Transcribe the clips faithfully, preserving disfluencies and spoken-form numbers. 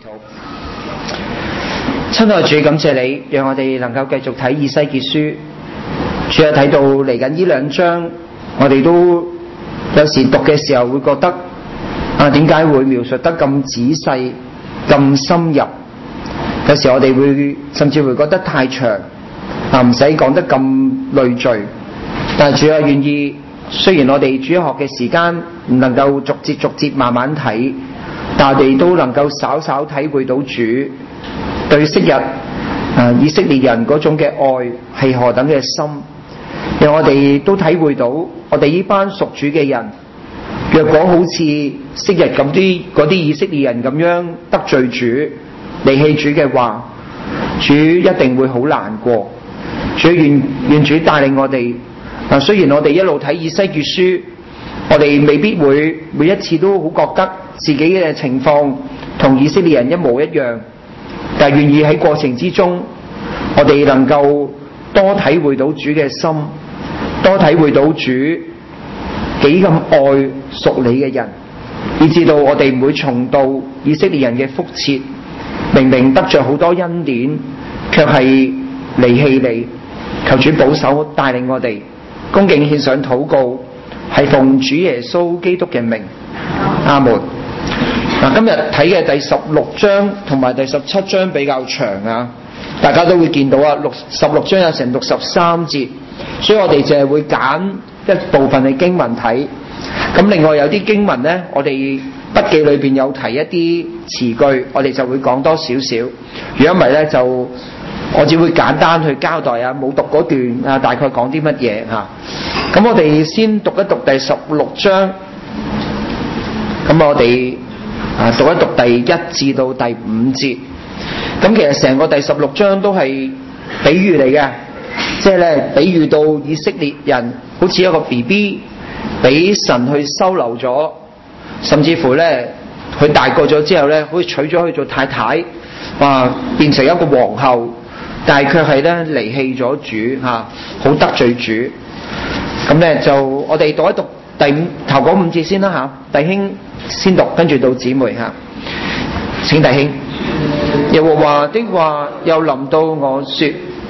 親愛主，感謝你，讓我哋能夠繼續睇以西結書。主啊，睇到嚟緊呢兩章，我哋都有時讀嘅時候會覺得啊，點解會描述得咁仔細、咁深入？有時我哋會甚至會覺得太長啊，唔使講得咁累贅。但係主啊，願意雖然我哋主學嘅時間唔能夠逐節逐節慢慢睇，但係我哋都能夠稍稍體會到主對昔日啊以色列人嗰種嘅愛係何等嘅深，讓我哋都體會到我哋呢班屬主嘅人，若果好似昔日咁啲嗰啲以色列人咁樣得罪主、離棄主嘅話，主一定會好難過。主願願主帶領我哋。嗱，雖然我哋一路睇以西結書，我哋未必會每一次都好覺得自己嘅情況同以色列人一模一樣，但係願意喺過程之中，我哋能夠多體會到主嘅心，多體會到主幾咁愛屬你嘅人，以至到我哋唔會重蹈以色列人嘅覆轍，明明得着好多恩典，卻係離棄你。求主保守帶領我哋。恭敬獻上禱告，係奉主耶穌基督嘅名，阿門。嗱，今日睇嘅第十六章同埋第十七章比較長啊，大家都會見到啊，六十六章有成六十三節，所以我哋就係會揀一部分嘅經文睇。咁另外有啲經文呢，我哋筆記裏邊有提一啲詞句，我哋就會講多少少。如果唔係呢，就我只會簡單去交代啊，冇讀嗰段啊，大概講啲乜嘢嚇。咁我哋先讀一讀第十六章。咁我哋啊讀一讀第一至到第五節。咁其實成個第十六章都係比喻嚟嘅，即係咧比喻到以色列人好似一個 B B 俾神去收留咗，甚至乎咧佢大個咗之後咧，好似娶咗去做太太，哇變成一個皇后。但係卻係咧離棄咗主嚇，好得罪主。咁咧就我哋讀一讀第五頭嗰五節先啦嚇，弟兄先讀，跟住到姊妹嚇。請弟兄。耶和華的話又臨到我說：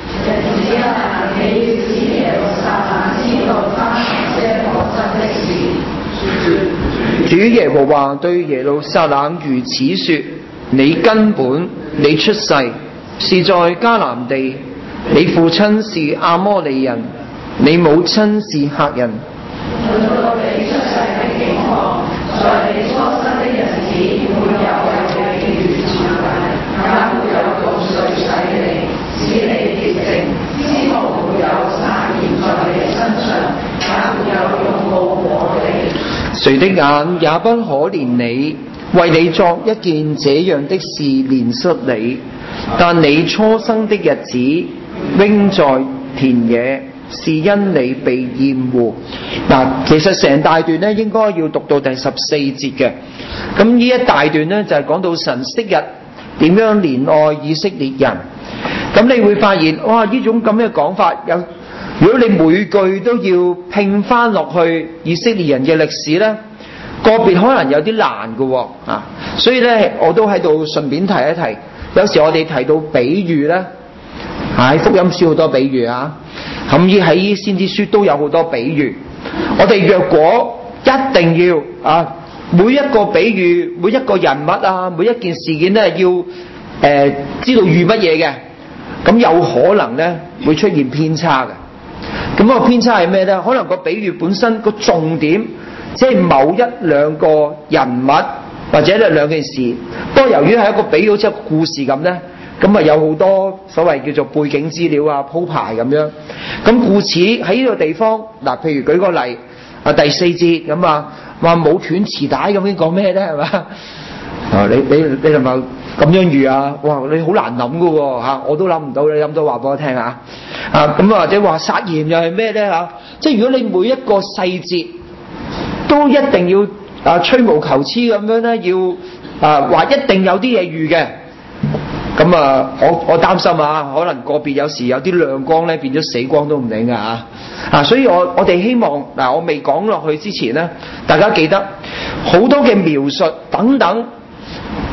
主耶和華對耶路撒冷如此說：你根本你出世是在迦南地，你父親是亞摩利人，你母親是赫人。論到你出世的境況，在你出生的日子，沒有有嘅血傳遞，也沒有用水洗你，使你潔淨，絲毫沒有撒鹽在你身上，也沒有用膏裹你。誰的眼也不可憐你，為你作一件這樣的事憐恤你。但你初生的日子扔在田野，是因你被厭惡。嗱，其實成大段咧應該要讀到第十四節嘅。咁呢一大段咧就係講到神昔日點樣憐愛以色列人。咁你會發現，哇！呢種咁嘅講法，有如果你每句都要拼翻落去以色列人嘅歷史咧，個別可能有啲難嘅啊。所以咧，我都喺度順便提一提。有時我哋提到比喻咧，喺福音書好多比喻啊，咁喺先知書都有好多比喻。我哋若果一定要啊，每一個比喻、每一個人物啊、每一件事件咧，要誒、呃、知道預乜嘢嘅，咁有可能咧會出現偏差嘅。咁嗰個偏差係咩咧？可能個比喻本身個重點，即係某一兩個人物。或者咧兩件事，不過由於係一個比喻，好似一個故事咁咧，咁啊有好多所謂叫做背景資料啊鋪排咁樣。咁故此喺呢個地方，嗱，譬如舉個例，啊第四節咁啊，話冇斷臍帶咁樣講咩咧？係嘛？啊你你你係咪咁樣預啊？哇！你好難諗噶喎嚇，我都諗唔到，你諗到話俾我聽啊！啊咁啊或者話撒鹽又係咩咧嚇？即係如果你每一個細節都一定要。啊，吹毛求疵咁樣咧，要啊話一定有啲嘢預嘅，咁啊，我我擔心啊，可能個別有時有啲亮光咧變咗死光都唔定㗎嚇，啊，所以我我哋希望嗱、啊，我未講落去之前咧，大家記得好多嘅描述等等，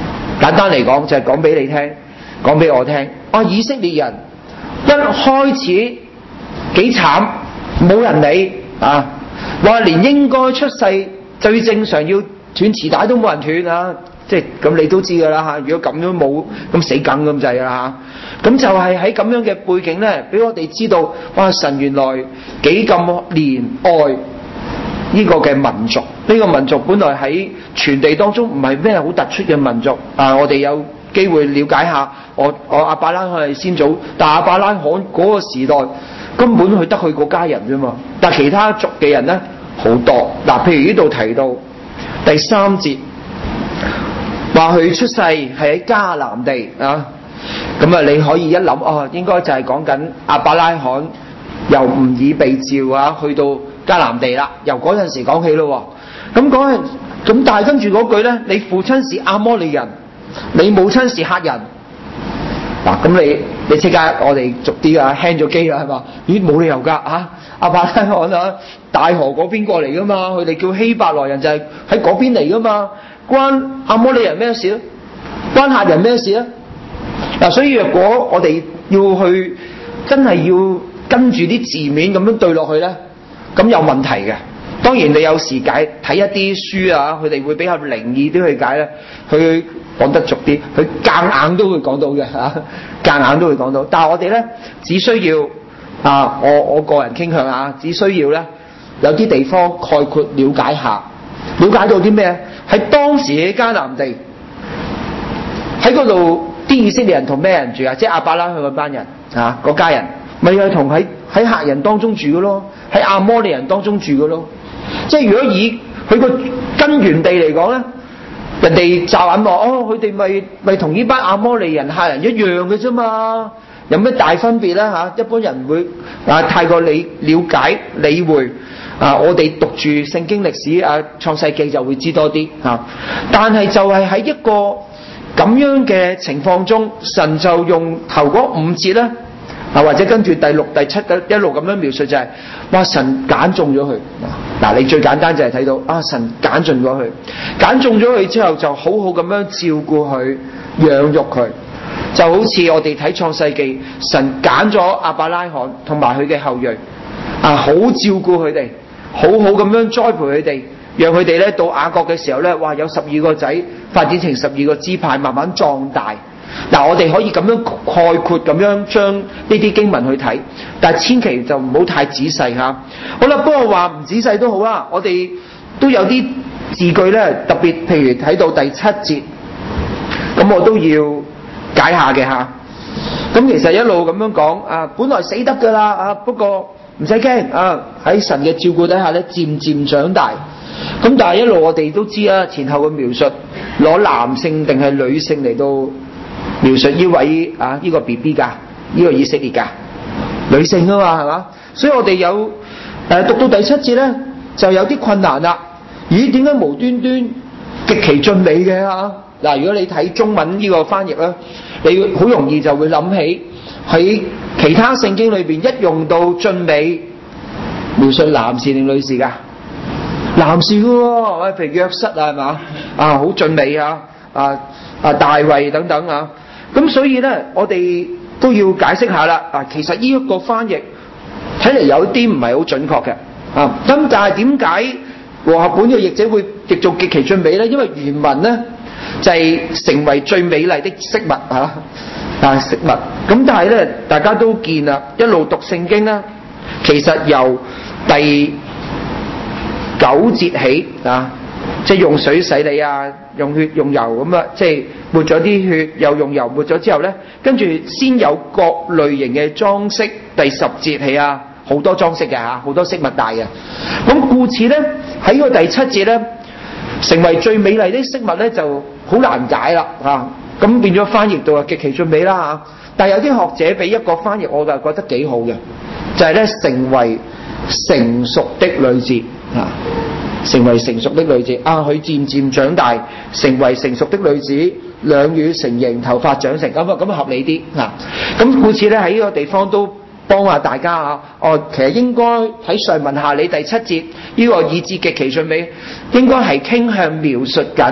簡單嚟講就係講俾你聽，講俾我聽。啊，以色列人一開始幾慘，冇人理啊，話連應該出世最正常要斷臍帶都冇人斷啊！即係咁你都知㗎啦嚇，如果咁樣冇咁死梗咁滯啦嚇，咁就係喺咁樣嘅背景咧，俾我哋知道，哇！神原來幾咁憐愛呢個嘅民族，呢、這個民族本來喺全地當中唔係咩好突出嘅民族啊！我哋有機會了解下，我我亞伯拉罕係先祖，但亞伯拉罕嗰個時代根本佢得佢個家人啫嘛，但係其他族嘅人咧好多嗱，譬如呢度提到第三節。話佢出世係喺迦南地啊，咁啊你可以一諗哦，應該就係講緊亞伯拉罕由吾爾被召啊，去到迦南地啦，由嗰陣時講起咯。咁講係咁，但係跟住嗰句咧，你父親是亞摩利人，你母親是赫人。嗱、啊，咁你你即刻我哋逐啲啊輕咗機啦，係嘛？咦，冇理由㗎嚇！亞伯拉罕啊，大河嗰邊過嚟㗎嘛，佢哋叫希伯來人就係喺嗰邊嚟㗎嘛。關亞摩利人咩事咧？關赫人咩事咧？嗱，所以若果我哋要去真係要跟住啲字面咁樣對落去咧，咁有問題嘅。當然你有時解睇一啲書啊，佢哋會比較靈異啲去解咧，佢講得俗啲，佢夾硬都會講到嘅嚇，夾硬都會講到。但係我哋咧只需要啊，我我個人傾向啊，只需要咧有啲地方概括了解下，了解到啲咩？喺當時嘅迦南地，喺嗰度啲以色列人同咩人住啊？即係亞伯拉罕嗰班人啊，嗰家人咪係同喺喺赫人當中住嘅咯，喺亞摩利人當中住嘅咯。即係如果以佢個根源地嚟講咧，人哋驟眼望哦，佢哋咪咪同呢班亞摩利人、赫人一樣嘅啫嘛，有咩大分別咧嚇？一般人會啊太過理了解理會。啊！我哋讀住聖經歷史啊，創世記就會知多啲嚇、啊。但係就係喺一個咁樣嘅情況中，神就用頭嗰五節咧，啊或者跟住第六、第七嘅一路咁樣描述就係、是，哇！神揀中咗佢嗱、啊，你最簡單就係睇到啊，神揀中咗佢，揀中咗佢之後就好好咁樣照顧佢、養育佢，就好似我哋睇創世記，神揀咗亞伯拉罕同埋佢嘅後裔啊，好照顧佢哋。好好咁樣栽培佢哋，讓佢哋咧到雅各嘅時候咧，哇有十二個仔發展成十二個支派，慢慢壯大。嗱，我哋可以咁樣概括咁樣將呢啲經文去睇，但係千祈就唔好太仔細嚇。好啦，不過話唔仔細都好啊，我哋都有啲字句咧，特別譬如睇到第七節，咁我都要解下嘅嚇。咁其實一路咁樣講啊，本來死得㗎啦啊，不過唔使驚啊！喺神嘅照顧底下咧，漸漸長大。咁但係一路我哋都知啊，前後嘅描述攞男性定係女性嚟到描述呢位啊呢、呢個 B B 㗎，呢、呢個以色列㗎女性啊嘛，係嘛？所以我哋有誒、呃、讀到第七節咧，就有啲困難啦。咦？點解無端端極其俊美嘅嚇？嗱，如果你睇中文呢個翻譯咧，你好容易就會諗起喺其他聖經裏邊一用到俊美，描述男士定女士㗎？男士嘅喎，譬如約瑟啊，係嘛啊，好俊美啊，啊啊大衛等等啊，咁所以咧，我哋都要解釋下啦。啊，其實呢一個翻譯睇嚟有啲唔係好準確嘅啊。咁但係點解和合本嘅譯者會譯做極其俊美咧？因為原文咧就係、是、成為最美麗的飾物嚇。啊啊！食物咁，但係咧，大家都見啦，一路讀聖經啦，其實由第九節起啊，即係用水洗你啊，用血用油咁啊，即係抹咗啲血，又用油抹咗之後咧，跟住先有各類型嘅裝飾。第十節起啊，好多裝飾嘅嚇，好多飾物帶嘅。咁故此咧，喺個第七節咧，成為最美麗的飾物咧，就好難解啦啊！咁變咗翻譯到啊極其俊美啦嚇，但係有啲學者俾一個翻譯，我就覺得幾好嘅，就係咧成為成熟的女子啊，成為成熟的女子啊，佢漸漸長大，成為成熟的女子，兩乳成形，頭髮長成，咁啊咁啊合理啲啊。咁故此咧喺呢個地方都幫下大家啊。哦，其實應該喺上文下理第七節呢個以至極其俊美，應該係傾向描述緊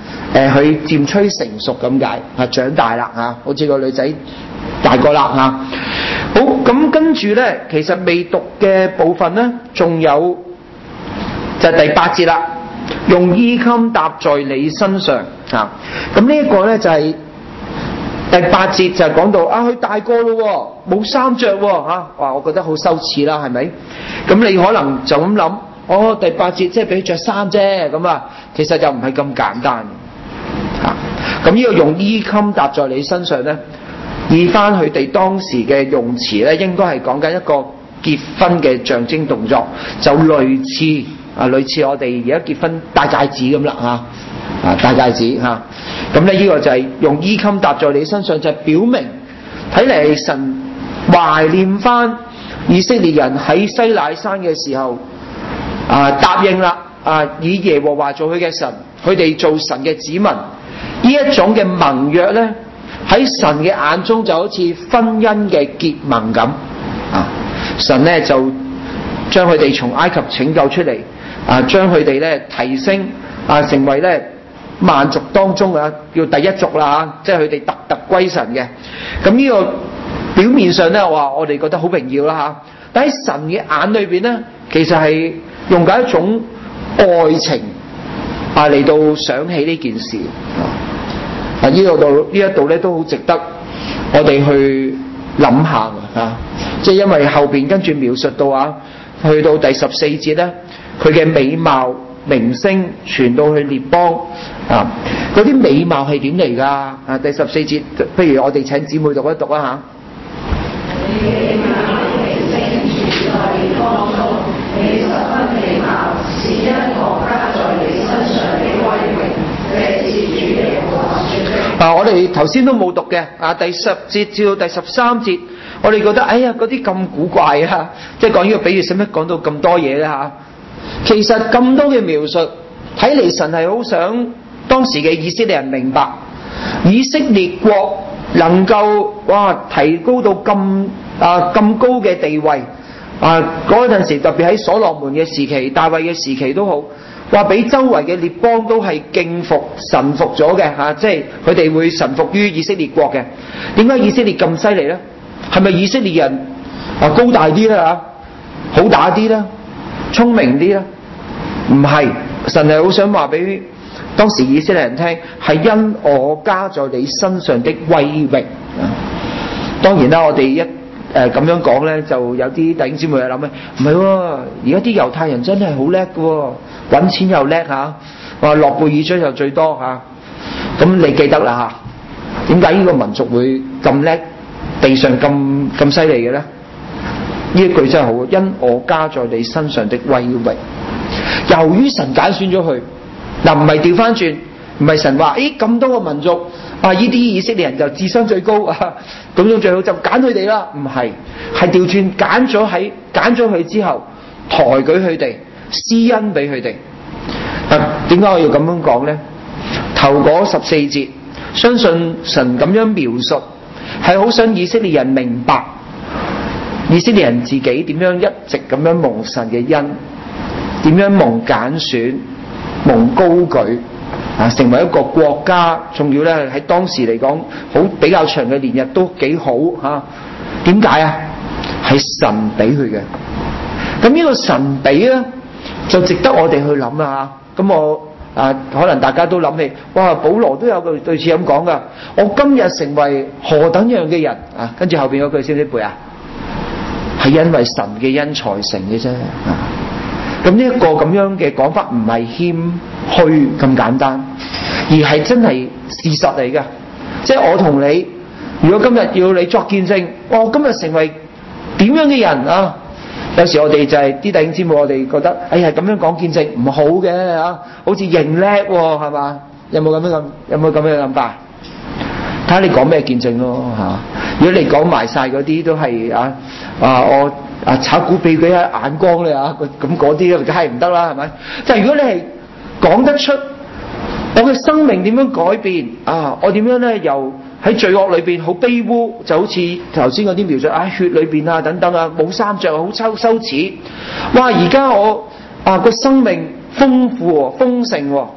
誒佢漸趨成熟咁解，啊長大啦嚇，好似個女仔大個啦嚇。好，咁跟住咧，其實未讀嘅部分咧，仲有就係第八節啦，用衣襟搭在你身上啊。咁呢一個咧就係第八節就係講到啊，佢大個咯，冇衫着喎嚇，哇！我覺得好羞恥啦，係咪？咁你可能就咁諗，哦，第八節即係俾佢着衫啫，咁啊，其實就唔係咁簡單嚇。咁呢個用衣襟搭在你身上咧，以翻佢哋當時嘅用詞咧，應該係講緊一個結婚嘅象徵動作，就類似啊，類似我哋而家結婚戴戒指咁啦嚇，啊戴戒指嚇。咁咧呢個就係用衣襟搭在你身上，就係表明睇嚟神懷念翻以色列人喺西乃山嘅時候啊，答應啦啊，以耶和華做佢嘅神，佢哋做神嘅子民，呢一種嘅盟約咧，喺神嘅眼中就好似婚姻嘅結盟咁啊！神咧就將佢哋從埃及拯救出嚟啊，將佢哋咧提升啊，成為咧萬族當中啊叫第一族啦嚇，即係佢哋特特歸神嘅。咁呢個表面上咧話我哋覺得好榮耀啦嚇，但喺神嘅眼裏邊咧，其實係用緊一種愛情啊嚟到想起呢件事。啊！呢度度呢一度咧都好值得我哋去諗下啊！即係因為後邊跟住描述到啊，去到第十四節咧，佢嘅美貌名聲傳到去列邦啊！嗰啲美貌係點嚟㗎？啊！第十四節，不如我哋請姊妹讀一讀啊嚇。美貌名聲傳在列邦中，你十分美貌，是因我加在你身上的威榮。啊！我哋頭先都冇讀嘅啊，第十節至到第十三節，我哋覺得哎呀嗰啲咁古怪啊，即係講呢個比喻，使乜講到咁多嘢咧嚇？其實咁多嘅描述，睇嚟神係好想當時嘅以色列人明白，以色列國能夠哇提高到咁啊咁高嘅地位啊！嗰陣時特別喺所羅門嘅時期、大衛嘅時期都好。話俾周圍嘅列邦都係敬服、臣服咗嘅嚇，即係佢哋會臣服於以色列國嘅。點解以色列咁犀利咧？係咪以色列人啊高大啲咧嚇，好打啲咧，聰明啲咧？唔係，神係好想話俾當時以色列人聽，係因我加在你身上的威榮。當然啦，我哋一誒咁、呃、樣講咧，就有啲弟兄姊妹係諗咧，唔係喎，而家啲猶太人真係好叻嘅喎。揾錢又叻嚇，話諾貝爾獎又最多嚇，咁你記得啦嚇？點解呢個民族會咁叻，地上咁咁犀利嘅咧？呢一句真係好，因我加在你身上的威榮。由於神揀選咗佢，嗱唔係調翻轉，唔係神話，誒咁多個民族啊，呢啲以色列人就智商最高啊，咁樣最好就揀佢哋啦。唔係，係調轉揀咗喺揀咗佢之後，抬舉佢哋。施恩俾佢哋，啊，點解我要咁樣講呢？頭嗰十四節，相信神咁樣描述，係好想以色列人明白，以色列人自己點樣一直咁樣蒙神嘅恩，點樣蒙揀選、蒙高舉，啊，成為一個國家，仲要咧喺當時嚟講，好比較長嘅年日都幾好嚇。點解啊？係神俾佢嘅。咁呢個神俾咧，就值得我哋去諗啦嚇。咁我啊，可能大家都諗起，哇！保羅都有句類似咁講噶。我今日成為何等樣嘅人啊？跟住後邊嗰句識唔識背啊？係因為神嘅恩才成嘅啫。咁呢一個咁樣嘅講法唔係謙虛咁簡單，而係真係事實嚟嘅。即係我同你，如果今日要你作見證，哇！我今日成為點樣嘅人啊？有時我哋就係、是、啲弟兄姊妹，我哋覺得，哎呀咁樣講見證唔好嘅嚇，好似認叻喎，係嘛？有冇咁樣咁？有冇咁樣諗法？睇下你講咩見證咯嚇。如果你講埋晒嗰啲都係啊啊我啊炒股俾佢一眼光咧嚇，咁嗰啲梗係唔得啦，係咪？就係如果你係講得出我嘅生命點樣改變啊，我點樣咧由喺罪惡裏邊好卑污，就好似頭先嗰啲描述啊，血裏邊啊等等啊，冇衫着，好羞羞恥。哇！而家我啊個生命豐富豐盛，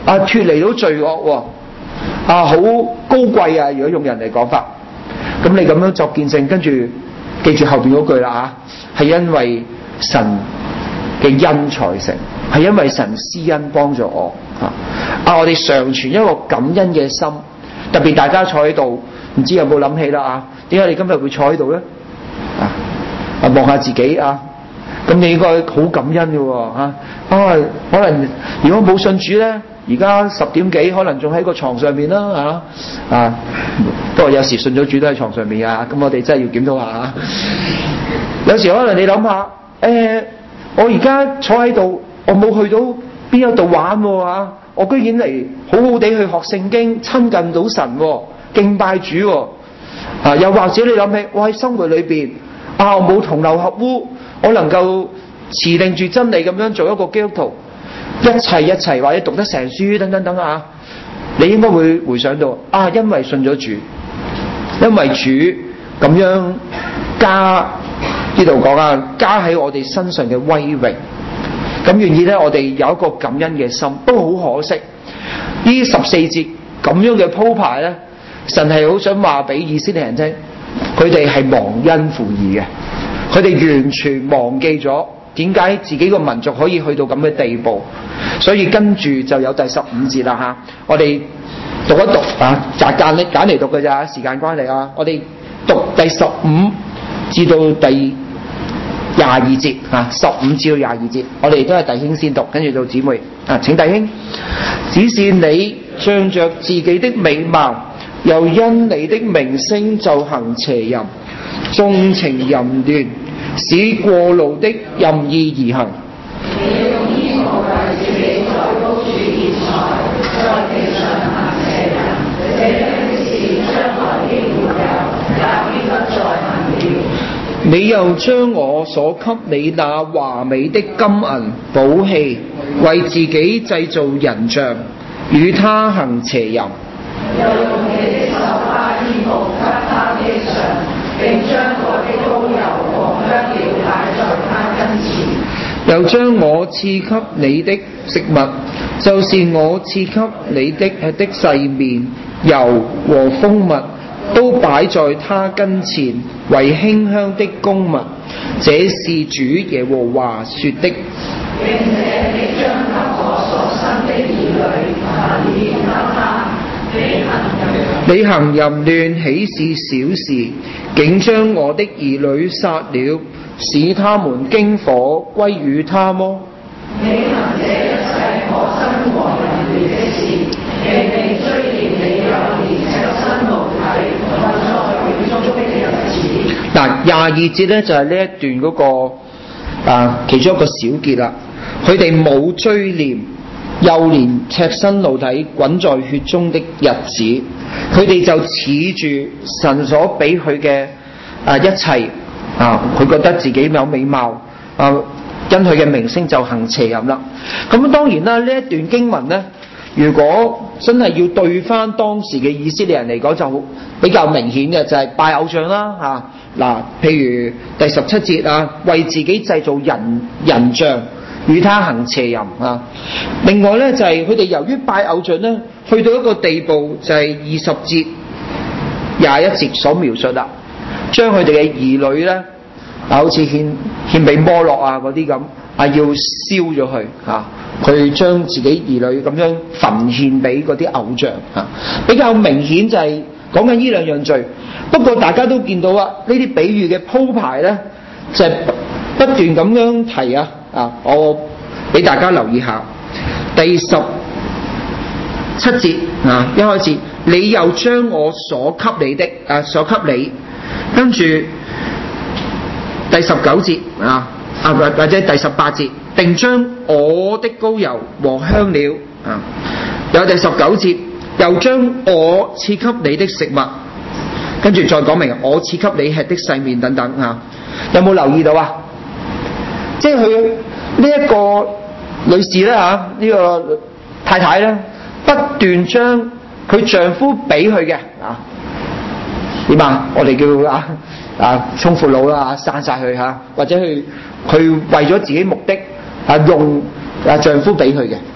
啊脫離到罪惡喎，啊好高貴啊！如果用人嚟講法，咁你咁樣作見證，跟住記住後邊嗰句啦嚇，係因為神嘅恩才成，係因為神施恩幫助我嚇。啊，我哋常存一個感恩嘅心，特別大家坐喺度，唔知有冇諗起啦啊？點解你今日會坐喺度咧？啊，啊望下自己啊！咁你應該好感恩嘅喎嚇，啊可能如果冇信主咧，而家十點幾可能仲喺個床上面啦嚇，啊不過有時信咗主都喺床上面啊，咁我哋真係要檢討下嚇。有時可能你諗下，誒、欸、我而家坐喺度，我冇去到邊一度玩喎嚇，我居然嚟好好地去學聖經，親近到神喎，敬拜主喎，啊又或者你諗起我喺生活裏邊啊，我冇同流合污。我能夠持定住真理咁樣做一個基督徒，一切一切或者讀得成書等等等啊，你應該會回想到啊，因為信咗主，因為主咁樣加呢度講啊，加喺我哋身上嘅威榮，咁願意咧我哋有一個感恩嘅心。不過好可惜，呢十四節咁樣嘅鋪排咧，神係好想話俾以色列人聽，佢哋係忘恩負義嘅。佢哋完全忘記咗點解自己個民族可以去到咁嘅地步，所以跟住就有第十五節啦嚇。我哋讀一讀啊，擇間咧揀嚟讀嘅咋，時間關係啊。我哋讀第十五至到第廿二節啊，十五至到廿二節，我哋都係弟兄先讀，跟住到姊妹啊。請弟兄，只是你仗着自己的美貌，又因你的名聲就行邪淫，縱情淫亂，使過路的任意而行。你用衣服為自己在高處結財，在地上行邪淫，這樣事將來的沒有，也必不再行了。你又將我所給你那華美的金銀寶器，為自己製造人像，與他行邪淫。又用你的繡花衣服給他披上，並將我的膏油和香料擺在他跟前。又將我賜給你的食物，就是我賜給你的吃的細麵、油和蜂蜜，都擺在他跟前，為馨香的供物。這是主耶和華說的。並且你將給我所生的兒女分獻給他。你行淫亂豈是小事，竟將我的兒女殺了，使他們經火歸於他麼？你行這一切可憎和淫亂的事，並未追念你幼年赤身露體，或在會中的日子。嗱，廿二節咧就係、是、呢一段嗰、那個啊其中一個小結啦。佢哋冇追念幼年赤身露體滾在血中的日子，佢哋就恃住神所俾佢嘅啊一切啊，佢覺得自己有美貌啊，因佢嘅名聲就行邪淫啦。咁當然啦，呢一段經文呢，如果真係要對翻當時嘅以色列人嚟講，就比較明顯嘅就係拜偶像啦嚇。嗱、啊，譬如第十七節啊，為自己製造人人像，與他行邪淫啊！另外咧就係佢哋由於拜偶像咧，去到一個地步就係二十節廿一節所描述啦，將佢哋嘅兒女咧啊，好似獻獻俾摩洛啊嗰啲咁啊，要燒咗佢啊，佢將自己兒女咁樣焚獻俾嗰啲偶像啊，比較明顯就係講緊呢兩樣罪。不過大家都見到啊，呢啲比喻嘅鋪排咧就係、是、不斷咁樣提啊。啊！我俾大家留意下第十七節啊，一開始你又將我所給你的啊，所給你，跟住第十九節啊啊，或者第十八節，並將我的膏油和香料啊，有第十九節又將我賜給你的食物，跟住再講明我賜給你吃的細麵等等啊，有冇留意到啊？即係佢呢一個女士咧嚇，呢、這個太太咧，不斷將佢丈夫俾佢嘅啊點啊？我哋叫啊啊充闊佬啦，散晒佢嚇，或者佢佢為咗自己目的啊用啊丈夫俾佢嘅，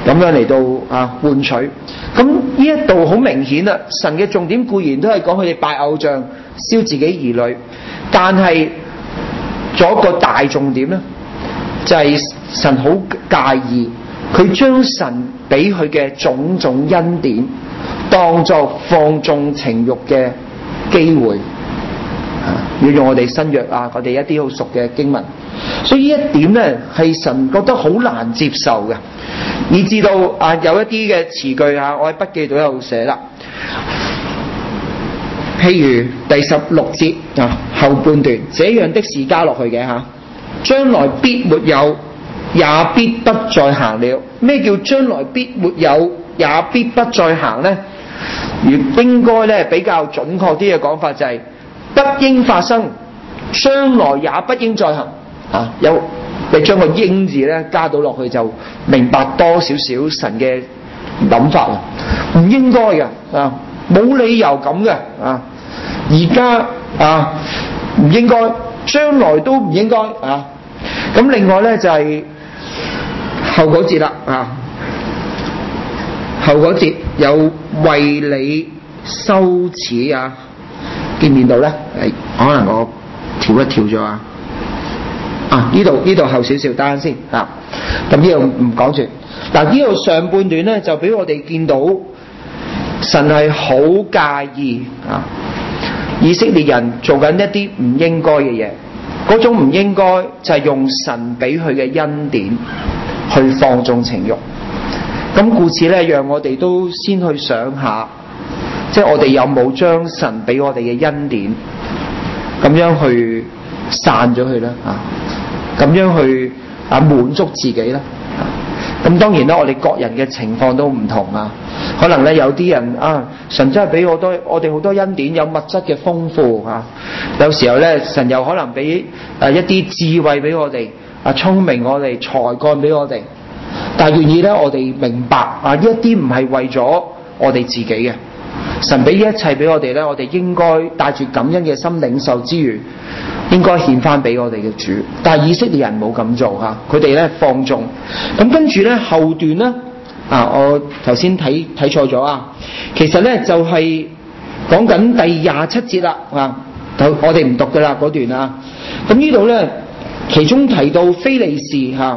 咁樣嚟到啊換取。咁呢一度好明顯啦，神嘅重點固然都係講佢哋拜偶像、燒自己兒女，但係仲有一個大重點咧，就係、是、神好介意佢將神俾佢嘅種種恩典當作放縱情慾嘅機會。要用我哋新約啊，我哋一啲好熟嘅經文，所以呢一點咧係神覺得好難接受嘅，以至到啊有一啲嘅詞句啊，我喺筆記度有寫啦。譬如第十六節啊後半段，這樣的事加落去嘅吓，將來必沒有，也必不再行了。咩叫將來必沒有，也必不再行呢？如應該咧比較準確啲嘅講法就係、是。不應發生，將來也不應再行啊！有你將個應字咧加到落去，就明白多少少神嘅諗法啦。唔應該嘅啊，冇理由咁嘅啊！而家啊唔應該，將來都唔應該啊！咁另外咧就係、是、後嗰節啦啊，後嗰節有為你羞恥啊！見唔見到咧？誒，可能我跳一跳咗啊！啊，呢度呢度後少少，等陣先啊。咁呢度唔講住。嗱，呢度上半段咧就俾我哋見到神係好介意啊，以色列人做緊一啲唔應該嘅嘢。嗰種唔應該就係用神俾佢嘅恩典去放縱情慾。咁故此咧，讓我哋都先去想下。即係我哋有冇將神俾我哋嘅恩典咁樣去散咗佢咧啊？咁樣去啊滿足自己咧？咁當然啦，我哋各人嘅情況都唔同啊。可能咧有啲人啊，神真係俾好多我哋好多恩典，有物質嘅豐富啊。有時候咧，神又可能俾誒一啲智慧俾我哋啊，聰明我哋，才幹俾我哋。但係願意咧，我哋明白啊，呢一啲唔係為咗我哋自己嘅。神俾一切俾我哋咧，我哋應該帶住感恩嘅心領受之餘，應該獻翻俾我哋嘅主。但係以色列人冇咁做吓，佢哋咧放縱。咁跟住咧後段咧啊，我頭先睇睇錯咗啊，其實咧就係講緊第廿七節啦啊，我哋唔讀噶啦嗰段啊。咁呢度咧，其中提到非利士吓，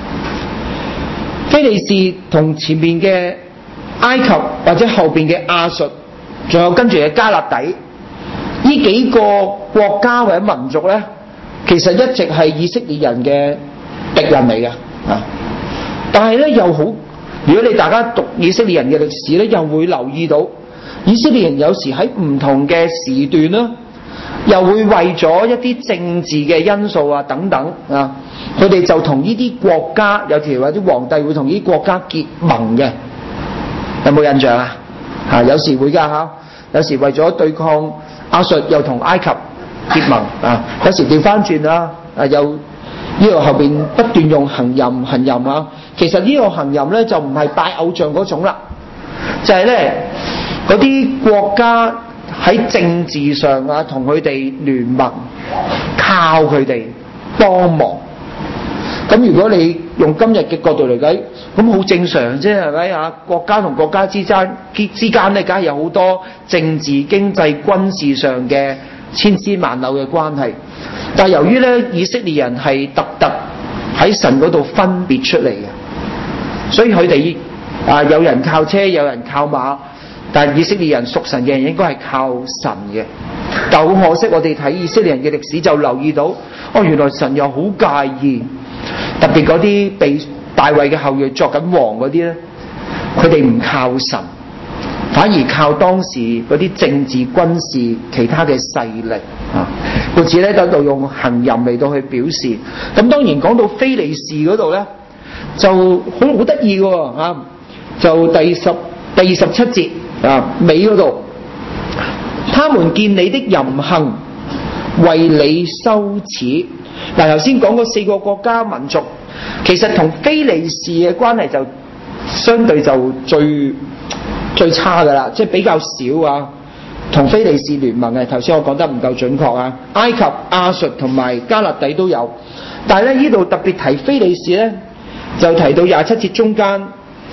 非利士同前面嘅埃及或者後邊嘅亞述。仲有跟住嘅加勒底，呢幾個國家或者民族咧，其實一直係以色列人嘅敵人嚟嘅啊！但係咧又好，如果你大家讀以色列人嘅歷史咧，又會留意到以色列人有時喺唔同嘅時段啦，又會為咗一啲政治嘅因素啊等等啊，佢哋就同呢啲國家有條或者皇帝會同呢啲國家結盟嘅，有冇印象啊？啊，有時會㗎嚇，有時為咗對抗亞述又同埃及結盟啊，有時調翻轉啦，啊又呢個後邊不斷用行淫行淫啊，其實呢個行淫咧就唔係拜偶像嗰種啦，就係咧嗰啲國家喺政治上啊同佢哋聯盟，靠佢哋幫忙。咁如果你用今日嘅角度嚟計，咁好正常啫，係咪啊？國家同國家之間之間咧，梗係有好多政治、經濟、軍事上嘅千絲萬縷嘅關係。但係由於咧，以色列人係特特喺神嗰度分別出嚟嘅，所以佢哋啊有人靠車，有人靠馬，但係以色列人屬神嘅人應該係靠神嘅。但好可惜，我哋睇以色列人嘅歷史就留意到，哦，原來神又好介意。特別嗰啲被大衛嘅後裔作緊王嗰啲咧，佢哋唔靠神，反而靠當時嗰啲政治、軍事其他嘅勢力啊。故此咧，喺度用行淫嚟到去表示。咁當然講到非利士嗰度咧，就好好得意嘅啊！就第十第二十七節啊尾嗰度，他們見你的淫行，為你羞恥。嗱，頭先講嗰四個國家民族，其實同非利士嘅關係就相對就最最差噶啦，即係比較少啊。同非利士聯盟嘅，頭先我講得唔夠準確啊。埃及、亞述同埋加勒底都有，但係咧呢度特別提非利士咧，就提到廿七節中間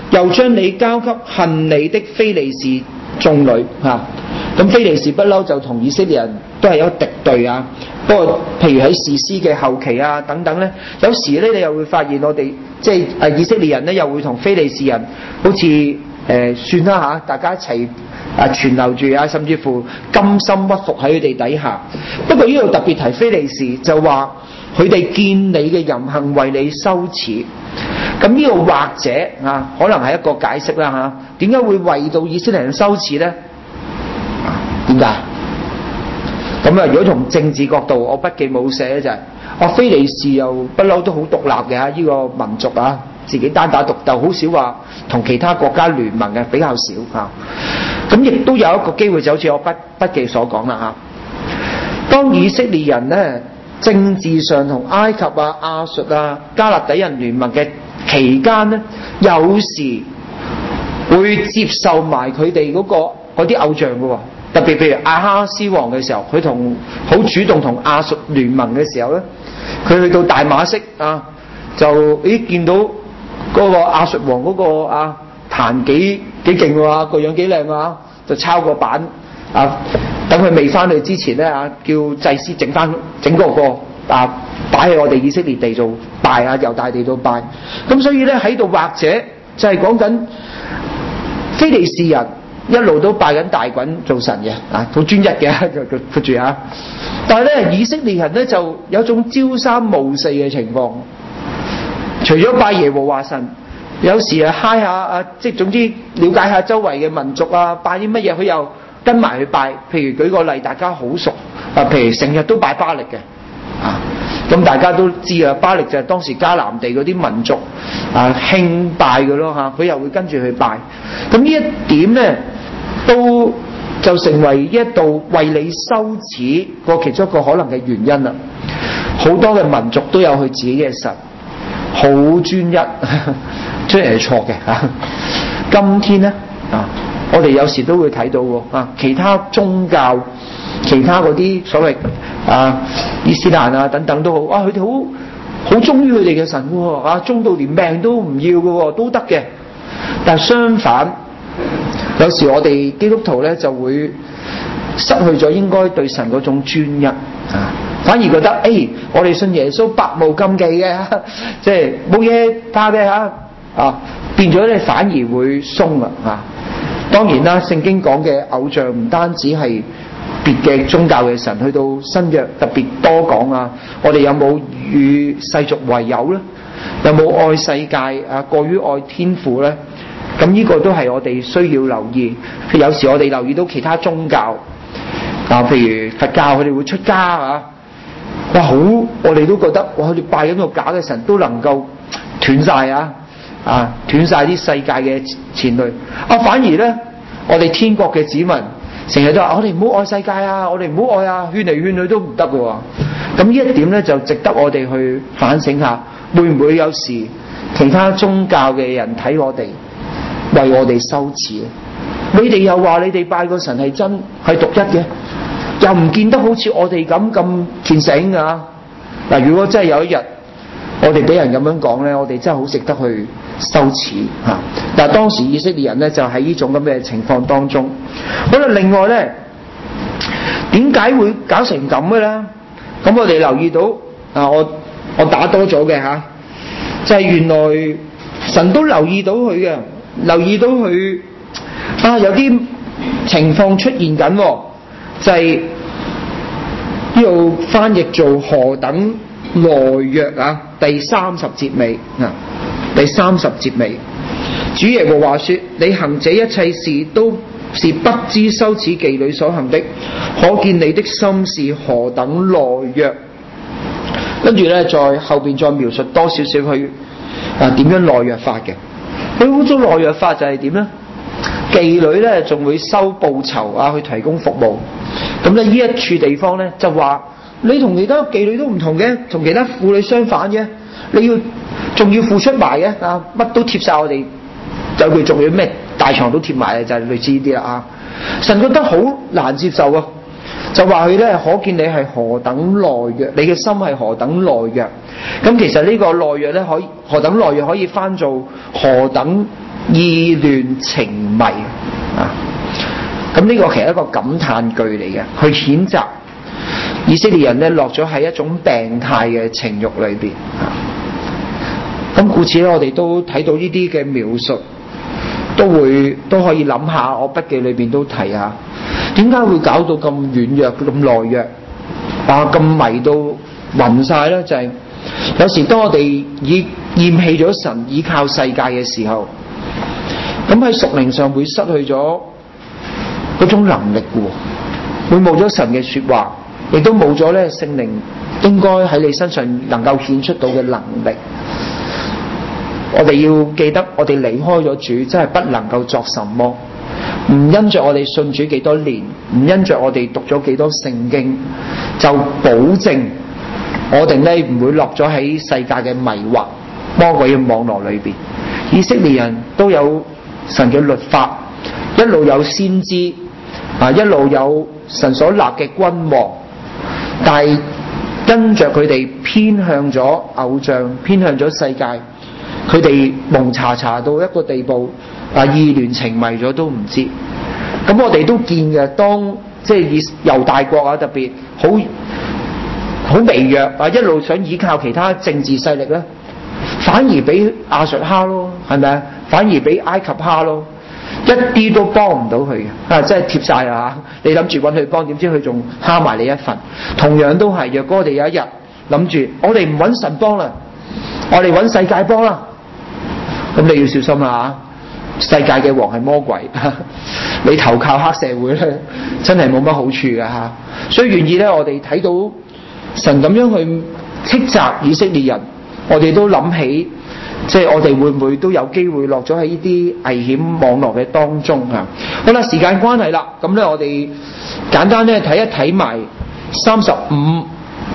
又將你交給恨你的非利士眾女嚇。咁非利士不嬲就同以色列人都係有敵對啊。不過譬如喺士師嘅後期啊等等咧，有時咧你又會發現我哋即係誒以色列人咧又會同非利士人好似誒、呃、算啦嚇，大家一齊啊存留住啊，甚至乎甘心屈服喺佢哋底下。不過呢度特別提非利士，就話佢哋見你嘅淫行為你羞恥。咁呢度或者啊，可能係一個解釋啦嚇。點解會為到以色列人羞恥咧？點解？咁啊，如果從政治角度，我筆記冇寫就係、是，啊非利士又不嬲都好獨立嘅嚇，呢、這個民族啊，自己單打獨鬥，好少話同其他國家聯盟嘅，比較少嚇。咁亦都有一個機會，就好似我筆筆記所講啦嚇。當以色列人咧政治上同埃及啊、亞述啊、加勒底人聯盟嘅期間咧，有時會接受埋佢哋嗰個嗰啲偶像嘅喎。特別譬如亞哈斯王嘅時候，佢同好主動同亞述聯盟嘅時候咧，佢去到大馬色啊，就咦見到嗰個亞述王嗰個啊彈幾幾勁喎，個樣幾靚啊，就抄個板啊，等佢未翻去之前咧啊，叫祭司整翻整個個啊擺喺我哋以色列地度拜啊，猶大地度拜。咁所以咧喺度或者就係講緊非利士人。一路都拜緊大袞做神嘅，啊，好專一嘅，佢住啊。但係咧，以色列人咧就有一種朝三暮四嘅情況。除咗拜耶和華神，有時啊嗨下啊，即係總之了解下周圍嘅民族啊，拜啲乜嘢，佢又跟埋去拜。譬如舉個例，大家好熟啊，譬如成日都拜巴力嘅，啊，咁大家都知啊，巴力就係當時迦南地嗰啲民族啊興拜嘅咯嚇，佢又會跟住去拜。咁呢一點咧，都就成為一道為你羞恥個其中一個可能嘅原因啦。好多嘅民族都有佢自己嘅神，好專一，雖然係錯嘅嚇。今天咧啊，我哋有時都會睇到喎啊，其他宗教、其他嗰啲所謂啊伊斯蘭啊等等都好啊，佢哋好好忠於佢哋嘅神喎啊，忠到連命都唔要嘅喎，都得嘅。但係相反，有時我哋基督徒咧就會失去咗應該對神嗰種專一啊，反而覺得誒、哎，我哋信耶穌百無禁忌嘅，即係冇嘢怕嘅嚇啊，變咗咧反而會鬆啦啊。當然啦，聖經講嘅偶像唔單止係別嘅宗教嘅神，去到新約特別多講啊。我哋有冇與世俗為友咧？有冇愛世界啊？過於愛天父咧？咁呢個都係我哋需要留意。譬如有時我哋留意到其他宗教啊，譬如佛教，佢哋會出家啊，哇好！我哋都覺得哇，佢哋拜緊個假嘅神都能夠斷晒啊啊，斷晒啲世界嘅纏累啊。反而咧，我哋天國嘅子民成日都話：我哋唔好愛世界啊，我哋唔好愛啊，勸嚟勸去都唔得嘅喎。咁呢一點咧，就值得我哋去反省下，會唔會有時其他宗教嘅人睇我哋，為我哋羞恥？你哋又話你哋拜個神係真係獨一嘅，又唔見得好似我哋咁咁虔誠㗎。嗱，如果真係有一日我哋俾人咁樣講咧，我哋真係好值得去羞恥嚇。但係當時以色列人咧就喺呢種咁嘅情況當中。好啦，另外咧，點解會搞成咁嘅咧？咁我哋留意到啊，我我打多咗嘅嚇，就係、是、原來神都留意到佢嘅，留意到佢啊有啲情況出現緊，就係呢度翻譯做何等懦弱啊！第三十節尾啊，第三十節尾，主耶和華說：你行這一切事都是不知羞恥妓女所行的，可見你的心是何等懦弱。跟住咧，在後邊再描述多少少佢啊點樣懦弱法嘅。佢嗰種懦弱法就係點咧？妓女咧仲會收報酬啊，去提供服務。咁咧呢一處地方咧就話你同其他妓女都唔同嘅，同其他婦女相反嘅，你要仲要付出埋嘅啊，乜都貼晒我哋，就佢仲要咩大床都貼埋嘅，就係、是、類似呢啲啦啊。神覺得好難接受啊，就話佢咧可見你係何等懦弱，你嘅心係何等懦弱。咁其實呢個懦弱咧可以何等懦弱可以翻做何等意亂情迷啊！咁呢個其實係一個感嘆句嚟嘅，去譴責以色列人咧落咗喺一種病態嘅情慾裏邊啊！咁故此咧，我哋都睇到呢啲嘅描述，都會都可以諗下，我筆記裏邊都提下，點解會搞到咁軟弱、咁懦弱啊？咁迷到暈晒咧？就係、是、有時當我哋以厭棄咗神，依靠世界嘅時候，咁喺屬靈上會失去咗嗰種能力嘅，會冇咗神嘅說話，亦都冇咗咧聖靈應該喺你身上能夠顯出到嘅能力。我哋要記得，我哋離開咗主，真係不能夠作什麼。唔因着我哋信主幾多年，唔因着我哋讀咗幾多聖經，就保證我哋呢唔會落咗喺世界嘅迷惑、魔鬼嘅網絡裏邊。以色列人都有神嘅律法，一路有先知啊，一路有神所立嘅君王，但係跟着佢哋偏向咗偶像，偏向咗世界。佢哋蒙查查到一個地步，啊意亂情迷咗都唔知。咁我哋都見嘅，當即係以猶大國啊，特別好好微弱啊，一路想依靠其他政治勢力咧，反而俾亞述蝦咯，係咪啊？反而俾埃及蝦咯，一啲都幫唔到佢嘅，啊真係貼晒啊！你諗住揾佢幫，點知佢仲蝦埋你一份。同樣都係，若果我哋有一日諗住，我哋唔揾神幫啦，我哋揾世界幫啦。咁你要小心啦嚇！世界嘅王係魔鬼，你投靠黑社會咧，真係冇乜好處㗎嚇。所以願意咧，我哋睇到神咁樣去斥責以色列人，我哋都諗起，即係我哋會唔會都有機會落咗喺呢啲危險網絡嘅當中嚇？好啦，時間關係啦，咁咧我哋簡單咧睇一睇埋三十五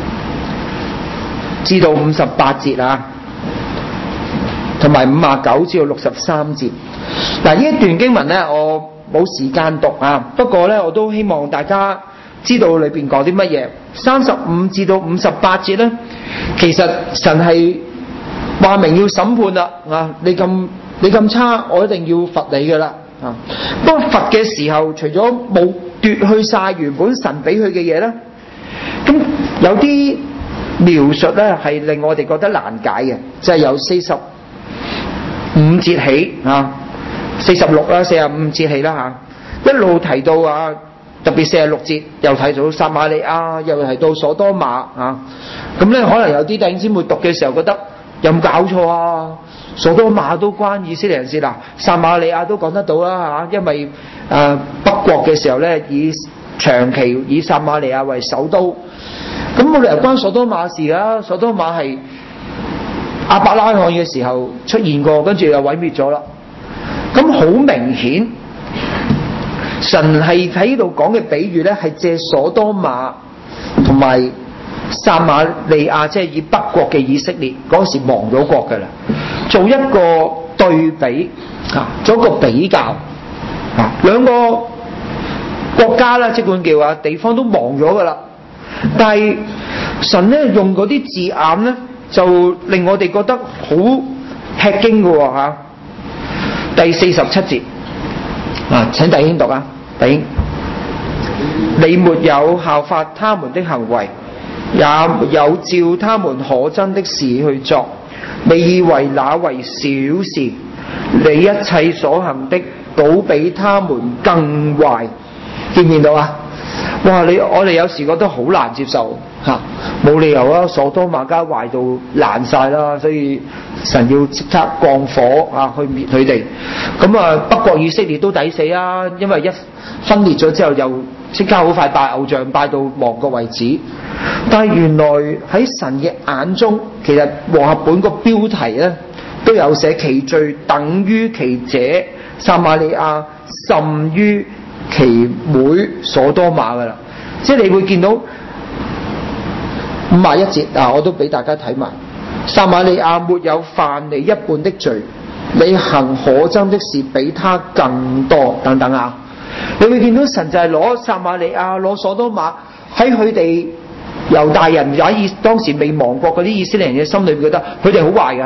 至到五十八節啊。同埋五十九至到六十三節，嗱呢一段經文咧，我冇時間讀啊。不過咧，我都希望大家知道裏邊講啲乜嘢。三十五至到五十八節咧，其實神係話明要審判啦啊！你咁你咁差，我一定要罰你噶啦啊！不過罰嘅時候，除咗冇奪去晒原本神俾佢嘅嘢咧，咁有啲描述咧係令我哋覺得難解嘅，就係由四十五節起啊，四十六啦，四十五節起啦吓，一路提到啊，特別四十六節又提到撒瑪利亞，又提到所多瑪啊，咁咧可能有啲弟兄姊妹讀嘅時候覺得有冇搞錯啊？所多瑪都關以色列人事啦，撒瑪利亞都講得到啦吓，因為誒、呃、北國嘅時候咧，以長期以撒瑪利亞為首都，咁冇理由關所多瑪事啊？所多瑪係亞伯拉罕嘅時候出現過，跟住又毀滅咗啦。咁好明顯，神係喺度講嘅比喻咧，係借所多瑪同埋撒瑪利亞，即係以北國嘅以色列嗰時亡咗國㗎啦，做一個對比啊，做一個比較啊，兩個國家啦，即管叫啊，地方都亡咗㗎啦，但係神咧用嗰啲字眼咧，就令我哋覺得好吃驚嘅喎嚇。第四十七節啊，請弟兄讀啊，弟兄，你沒有效法他們的行為，也沒有照他們可憎的事去作，你以為那為小事？你一切所行的，倒比他們更壞。見唔見到啊？哇！你我哋有時覺得好難接受嚇，冇、啊、理由啊！所多瑪家壞到爛晒啦，所以神要即刻降火啊，去滅佢哋。咁啊，北國以色列都抵死啊，因為一分裂咗之後，又即刻好快拜偶像，拜到亡國為止。但係原來喺神嘅眼中，其實和合本個標題咧都有寫其罪等於其姐撒瑪利亞，甚於其妹所多瑪噶啦，即係你會見到五十一節啊，我都俾大家睇埋。撒瑪利亞沒有犯你一半的罪，你行可憎的事比他更多，等等啊！你會見到神就係攞撒瑪利亞、攞所多瑪喺佢哋猶大人也以當時未亡國嗰啲以色列人嘅心裏邊覺得佢哋好壞噶嚇，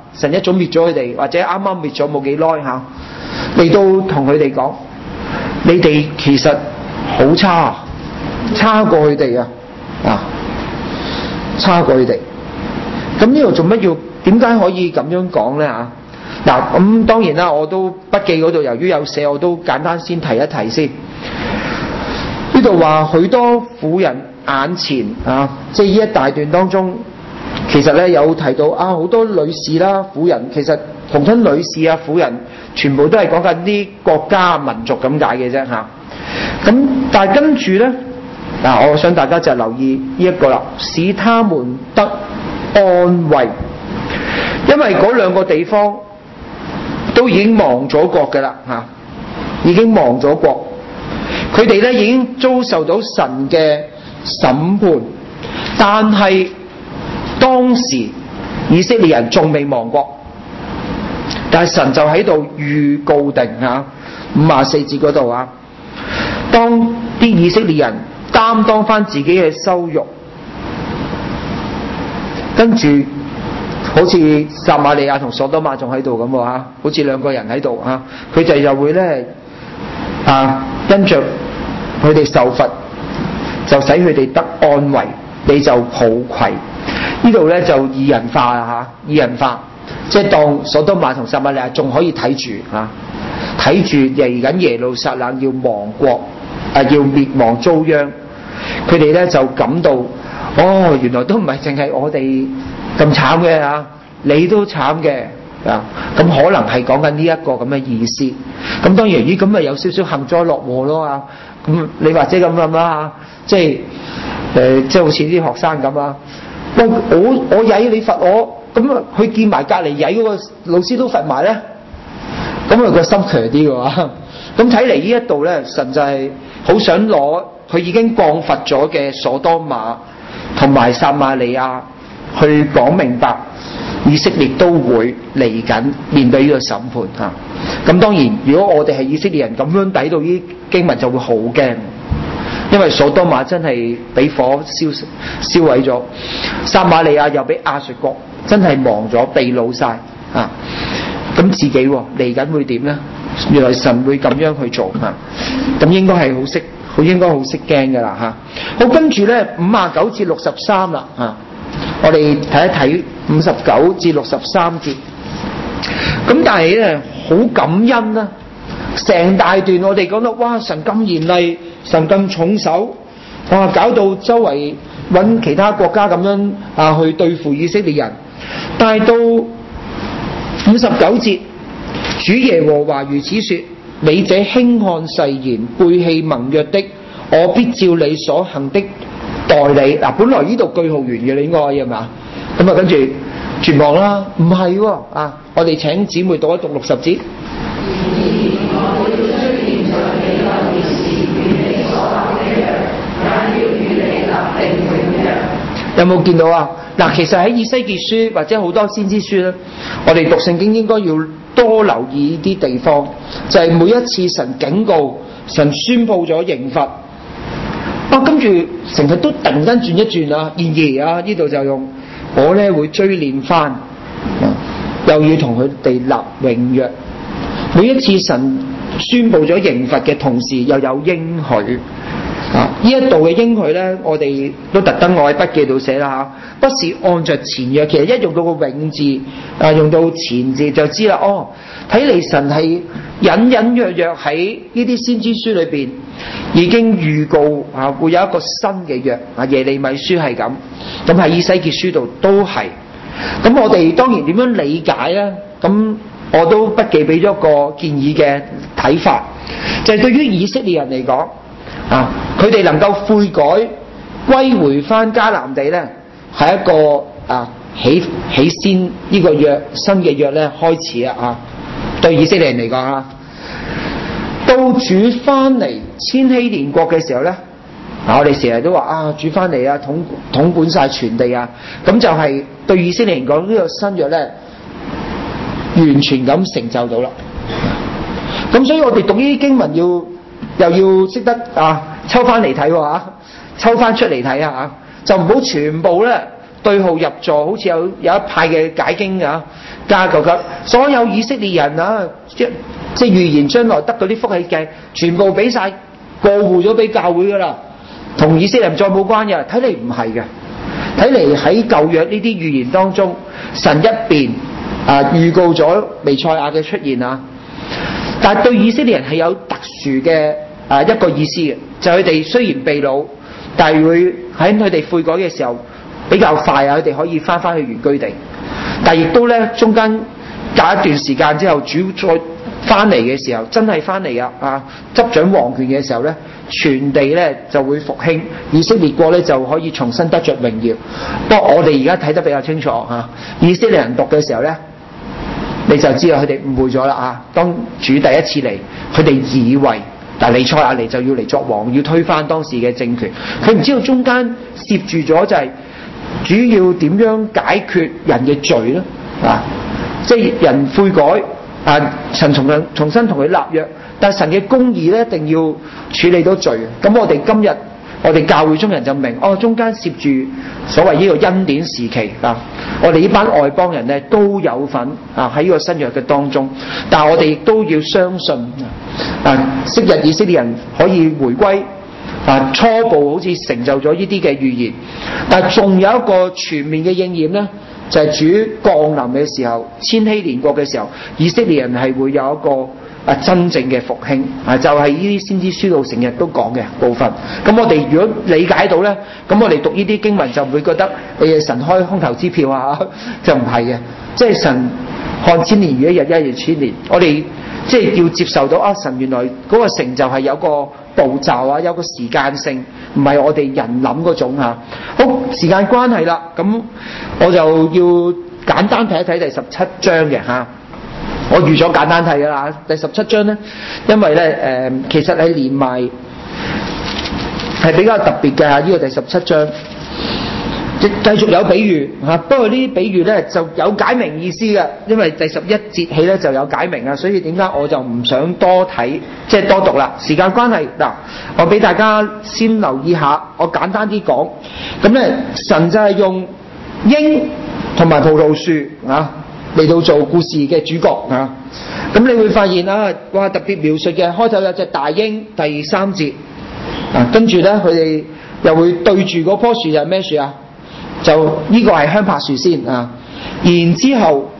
神一早滅咗佢哋，或者啱啱滅咗冇幾耐嚇，嚟到同佢哋講：你哋其實好差，差過佢哋啊！啊，差過佢哋。咁呢度做乜要？點解可以咁樣講呢？嚇？嗱，咁當然啦，我都筆記嗰度由於有寫，我都簡單先提一提先。呢度話許多婦人眼前啊，即係呢一大段當中，其實咧有提到啊，好多女士啦、婦人，其實逢親女士啊、婦人，全部都係講緊啲國家民族咁解嘅啫嚇。咁、啊、但係跟住咧，嗱、啊，我想大家就留意呢一個啦，使他們得安慰，因為嗰兩個地方都已經亡咗國嘅啦嚇，已經亡咗國。佢哋咧已經遭受到神嘅審判，但係當時以色列人仲未亡國，但係神就喺度預告定嚇五十四節嗰度啊，當啲以色列人擔當翻自己嘅羞辱，跟住好似撒瑪利亞同所多瑪仲喺度咁喎嚇，好似兩個人喺度嚇，佢哋又會咧啊跟着佢哋受罰，就使佢哋得安慰，你就抱愧。呢度咧就擬人化啦嚇，擬人化，即係當所多瑪同撒瑪利亞仲可以睇住嚇，睇住嚟緊耶路撒冷要亡國啊，要滅亡遭殃，佢哋咧就感到哦，原來都唔係淨係我哋咁慘嘅嚇，你都慘嘅啊，咁可能係講緊呢一個咁嘅意思。咁當然咦，咁咪有少少幸災樂禍咯啊！咁你或者咁諗啦，即係誒、呃，即係好似啲學生咁啊！我我我曳你罰我，咁啊佢見埋隔離曳嗰個老師都罰埋咧，咁佢個心強啲嘅喎。咁睇嚟呢一度咧，神就係好想攞佢已經降罰咗嘅所多瑪同埋撒瑪利亞去講明白，以色列都會嚟緊面對呢個審判嚇。咁當然，如果我哋係以色列人咁樣睇到呢經文，就會好驚，因為所多瑪真係俾火燒燒毀咗，撒瑪利亞又俾亞述國真係亡咗，被擄晒啊！咁自己嚟緊會點呢？原來神會咁樣去做嚇，咁應該係好識，好應該好識驚㗎啦嚇。好，跟住呢，五十九至六十三啦嚇，我哋睇一睇五十九至六十三節。咁但係咧好感恩啦，成大段我哋講到哇，神咁嚴厲，神咁重手，哇搞到周圍揾其他國家咁樣啊去對付以色列人。但係到五十九節，主耶和華如此說：你這輕看誓言、背棄盟約的，我必照你所行的待你。嗱，本來呢度句號完嘅，你應該係嘛？咁啊，跟住絕望啦，唔係喎啊！我哋請姊妹讀一讀六十節。有冇見到啊？嗱，其實喺以西結書或者好多先知書咧，我哋讀聖經應該要多留意啲地方，就係、是、每一次神警告、神宣佈咗刑罰，啊，跟住成日都突然間轉一轉啊！然而啊，呢度就用我咧會追念翻。又要同佢哋立永約，每一次神宣佈咗刑罰嘅同時，又有應許啊！呢一度嘅應許呢，我哋都特登我喺筆記度寫啦嚇，不是按着前約，其實一用到個永字啊，用到前字就知啦。哦，睇嚟神係隱隱約約喺呢啲先知書裏邊已經預告啊，會有一個新嘅約啊。耶利米書係咁，咁喺以西結書度都係。咁我哋當然點樣理解呢？咁我都筆記俾咗個建議嘅睇法，就係、是、對於以色列人嚟講，啊，佢哋能夠悔改歸回翻迦南地呢，係一個啊起起先呢個約新嘅約呢開始啦啊！對以色列人嚟講啊，到主翻嚟千禧年國嘅時候呢。啊、我哋成日都話啊，主翻嚟啊，統統管晒全地啊，咁就係對以色列嚟講呢個新約咧，完全咁成就到啦。咁所以我哋讀呢啲經文要又要識得啊抽翻嚟睇喎，抽翻出嚟睇啊，就唔好全部咧對號入座，好似有有一派嘅解經啊家究嘅，所有以色列人啊，即即預言將來得到啲福氣嘅，全部俾晒過戶咗俾教會噶啦，同以色列人再冇關嘅。睇嚟唔係嘅，睇嚟喺舊約呢啲預言當中，神一邊啊預告咗彌賽亞嘅出現啊，但係對以色列人係有特殊嘅啊一個意思嘅，就係佢哋雖然被擄，但係會喺佢哋悔改嘅時候比較快啊，佢哋可以翻翻去原居地。但係亦都咧中間隔一段時間之後，主再翻嚟嘅時候，真係翻嚟啊啊執掌皇權嘅時候咧，全地咧就會復興，以色列國咧就可以重新得着榮耀。不過我哋而家睇得比較清楚嚇、啊，以色列人讀嘅時候咧，你就知道佢哋誤會咗啦啊！當主第一次嚟，佢哋以為嗱彌賽亞嚟就要嚟作王，要推翻當時嘅政權，佢唔知道中間攝住咗就係主要點樣解決人嘅罪咧啊！即係人悔改啊，神重新重新同佢立約，但係神嘅公義咧一定要處理到罪。咁我哋今日我哋教會中人就明哦，中間攝住所謂呢個恩典時期啊，我哋呢班外邦人咧都有份啊喺呢個新約嘅當中，但係我哋亦都要相信啊，昔日以色列人可以回歸啊，初步好似成就咗呢啲嘅預言，但係仲有一個全面嘅應驗咧。就係主降臨嘅時候，千禧年國嘅時候，以色列人係會有一個啊真正嘅復興啊，就係呢啲先知書度成日都講嘅部分。咁我哋如果理解到咧，咁我哋讀呢啲經文就唔會覺得誒神開空頭支票啊，就唔係嘅。即係神看千年如一日，一日如千年。我哋即係要接受到啊，神原來嗰個成就係有個步驟啊，有個時間性，唔係我哋人諗嗰種嚇。好，時間關係啦，咁我就要簡單睇一睇第十七章嘅嚇。我預咗簡單睇㗎啦，第十七章咧，因為咧誒、呃，其實係連埋係比較特別嘅嚇，呢、這個第十七章。繼續有比喻嚇，不過呢啲比喻咧就有解明意思嘅，因為第十一節起咧就有解明啊，所以點解我就唔想多睇，即係多讀啦。時間關係嗱，我俾大家先留意下，我簡單啲講。咁咧，神就係用鷹同埋葡萄樹啊嚟到做故事嘅主角啊。咁你會發現啊，哇特別描述嘅開頭有隻大鷹，第三節啊，跟住咧佢哋又會對住嗰棵樹就係咩樹啊？就呢、這個係香柏樹先啊，然之後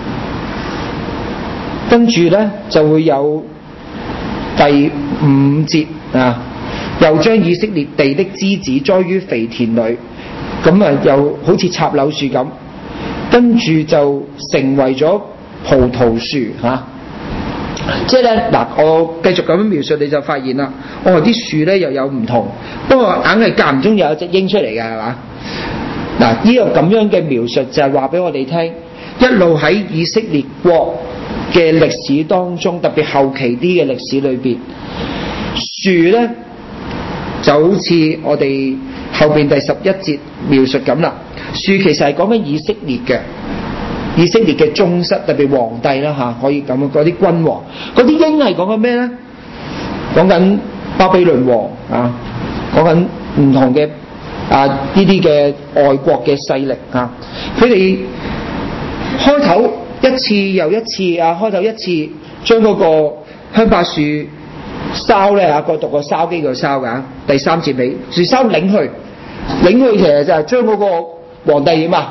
跟住咧就會有第五節啊，又將以色列地的枝子栽於肥田裏，咁啊又好似插柳樹咁，跟住就成為咗葡萄樹嚇、啊。即係咧嗱，我繼續咁樣描述你就發現啦，哦啲樹咧又有唔同，不過硬係間唔中有一隻鷹出嚟嘅係嘛？嗱，呢個咁樣嘅描述就係話俾我哋聽，一路喺以色列國嘅歷史當中，特別後期啲嘅歷史裏邊，樹咧就好似我哋後邊第十一節描述咁啦。樹其實係講緊以色列嘅，以色列嘅宗室，特別皇帝啦嚇，可以咁嗰啲君王，嗰啲鷹係講緊咩咧？講緊巴比倫王啊，講緊唔同嘅。啊！呢啲嘅外國嘅勢力啊，佢哋開頭一次又一次啊，開頭一次將嗰個香柏樹梢咧啊，個讀個筲箕個梢㗎，第三節尾樹梢擰去，擰去其實就係將嗰個皇帝點啊，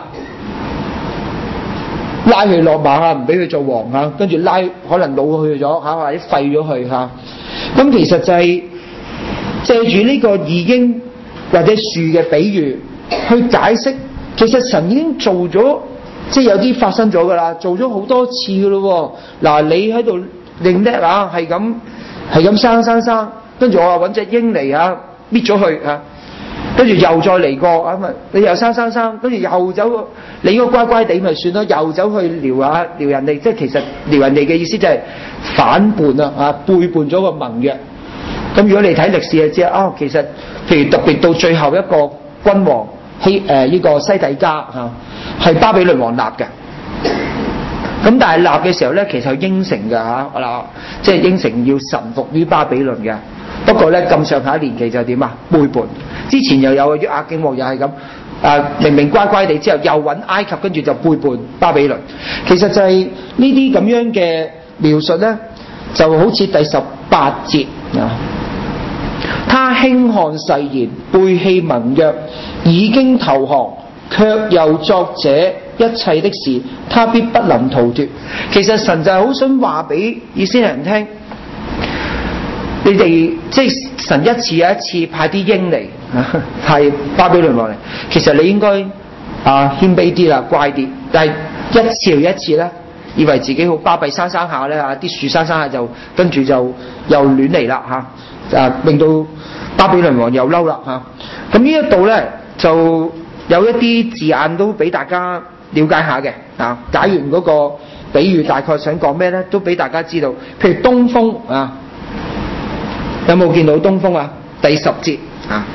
拉佢落馬啊，唔俾佢做王啊，跟住拉可能老去咗嚇，或者廢咗佢嚇。咁其實就係借住呢個異鷹或者樹嘅比喻去解釋，其實神已經做咗，即係有啲發生咗噶啦，做咗好多次噶咯。嗱，你喺度認叻啊，係咁係咁生生生，跟住我話揾隻鷹嚟啊，搣咗佢啊，跟住又再嚟過啊，你又生生生，跟住又走，你應該乖乖地咪算咯，又走去撩啊撩人哋，即係其實撩人哋嘅意思就係反叛啊，啊背叛咗個盟約。咁如果你睇歷史就知啦，啊其實譬如特別到最後一個君王希誒呢個西底家嚇，係、啊、巴比倫王立嘅。咁但係立嘅時候咧，其實應承嘅嚇，嗱、啊、即係應承要臣服於巴比倫嘅。不過咧咁上下年期就點啊？背叛。之前又有約雅敬王又係咁， 啊明明乖乖地之後又揾埃及，跟住就背叛巴比倫。其實就係呢啲咁樣嘅描述呢，就好似第十八節啊，他輕看誓言，背棄盟約，已經投降，卻又作這一切的事，他必不能逃脫。其實神就係好想話俾以色列人聽，你哋即係神一次又一次派啲鷹嚟，派巴比倫王嚟，其實你應該啊謙卑啲啦，乖啲。但係一次又一次咧，以為自己好巴閉，生生下咧啊啲樹生生下就跟住就又亂嚟啦嚇，啊令到巴比倫王又嬲啦嚇。咁呢一度咧就有一啲字眼都俾大家了解下嘅啊，解完嗰個比喻大概想講咩咧，都俾大家知道。譬如東風啊，有冇見到東風啊？第十節啊，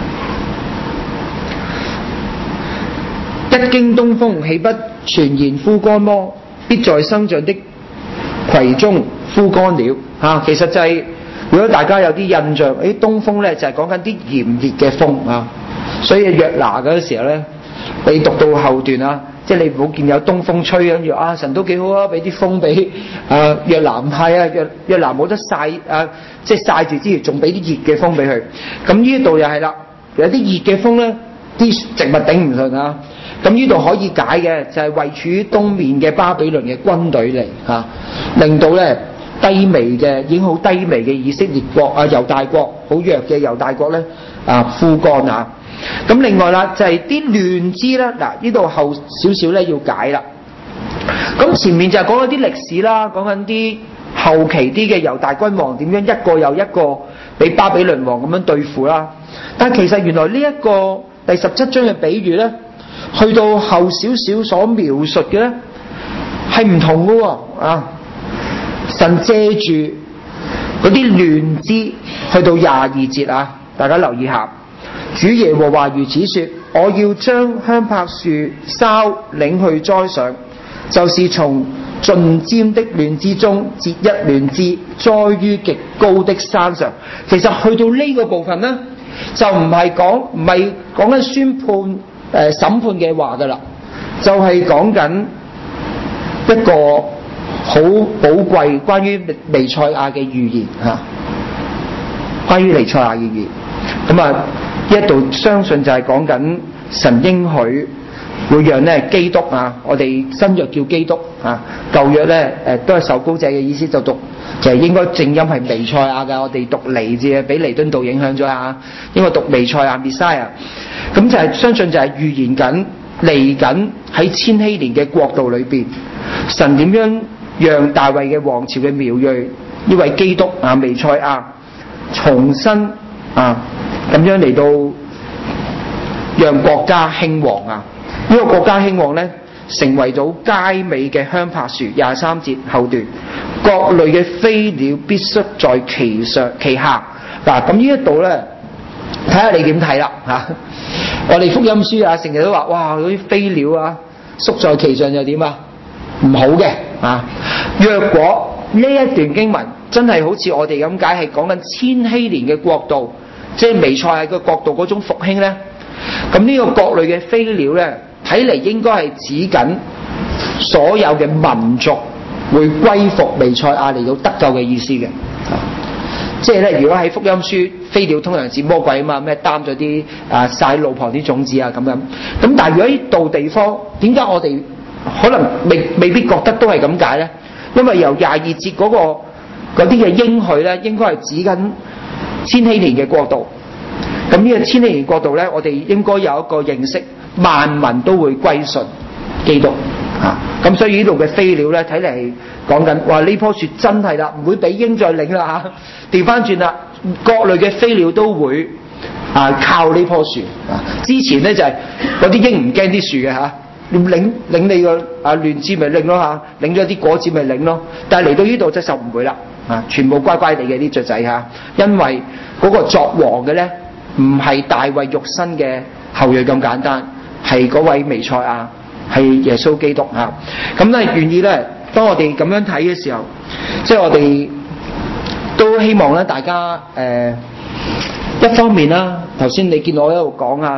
一經東風，豈不全然枯乾麼？必在生長的葵中枯乾了啊！其實就係、是、如果大家有啲印象，誒東風咧就係講緊啲炎熱嘅風啊，所以約拿嗰時候咧，你讀到後段啊，即係你唔好見有東風吹，跟住啊神都幾好啊，俾啲風俾啊約拿，唔係啊約約拿冇得曬啊，即係曬住之餘仲俾啲熱嘅風俾佢。咁呢一度又係啦，有啲熱嘅風咧，啲植物頂唔順啊。咁呢度可以解嘅就係、是、位處於東面嘅巴比倫嘅軍隊嚟嚇、啊，令到咧低微嘅已經好低微嘅以色列國啊猶大國好弱嘅猶大國咧啊枯乾啊。咁另外啦就係啲亂枝啦，嗱呢度後少少咧要解啦。咁前面就係講緊啲歷史啦，講緊啲後期啲嘅猶大君王點樣一個又一個俾巴比倫王咁樣對付啦。但係其實原來呢一個第十七章嘅比喻咧，去到後少少所描述嘅咧係唔同嘅喎啊！神借住嗰啲亂枝去到廿二節啊，大家留意下，主耶和華如此說：我要將香柏樹梢領去栽上，就是從盡尖的亂枝中折一亂枝，栽於極高的山上。其實去到呢個部分呢，就唔係講唔係講緊宣判誒、呃、審判嘅話噶啦，就係講緊一個好寶貴關於彌賽亞嘅預言嚇、啊，關於彌賽亞嘅預言。咁啊，呢一度相信就係講緊神應許會讓咧基督啊，我哋新約叫基督啊，舊約咧誒、呃、都係受膏者嘅意思，就讀就係應該正音係彌賽亞㗎，我哋讀彌字啊，俾彌敦道影響咗啊，應該讀彌賽亞 Messiah。咁就係相信就係預言緊嚟緊喺千禧年嘅國度裏邊，神點樣讓大衛嘅王朝嘅苗裔呢位基督啊彌賽亞重新啊咁樣嚟到讓國家興旺啊！呢、這個國家興旺呢，成為咗佳美嘅香柏樹。廿三節後段，各類嘅飛鳥必須在其上其下。嗱，咁呢一度呢，睇下你點睇啦嚇。我哋福音書啊，成日都話哇，嗰啲飛鳥啊，宿在其上又點啊？唔好嘅啊！若果呢一段經文真係好似我哋咁解，係講緊千禧年嘅國度，即係彌賽亞嘅國度嗰種復興呢。咁呢個各類嘅飛鳥呢，睇嚟應該係指緊所有嘅民族會歸服彌賽亞嚟到得救嘅意思嘅。即係咧，如果喺福音書，飛鳥通常指魔鬼啊嘛，咩擔咗啲啊曬路旁啲種子啊咁樣。咁但係如果呢度地方，點解我哋可能未未必覺得都係咁解呢？因為由廿二節嗰、嗰個嗰啲嘅應許呢，應該係指緊千禧年嘅國度。咁呢個千禧年國度呢，我哋應該有一個認識，萬民都會歸順基督啊！咁所以呢度嘅飛鳥呢，睇嚟講緊，哇！呢棵樹真係啦，唔會俾鷹再領啦嚇。調翻轉啦，各類嘅飛鳥都會啊靠呢棵樹啊。之前呢，就係嗰啲鷹唔驚啲樹嘅嚇，領領你個啊亂枝咪領咯嚇，領咗啲果子咪領咯。但係嚟到呢度即就唔會啦啊，全部乖乖地嘅啲雀仔嚇，因為嗰個作王嘅呢。唔係大衛肉身嘅後裔咁簡單，係嗰位彌賽亞，係耶穌基督嚇。咁咧願意咧，當我哋咁樣睇嘅時候，即係我哋都希望咧，大家誒、呃、一方面啦，頭先你見我喺度講啊，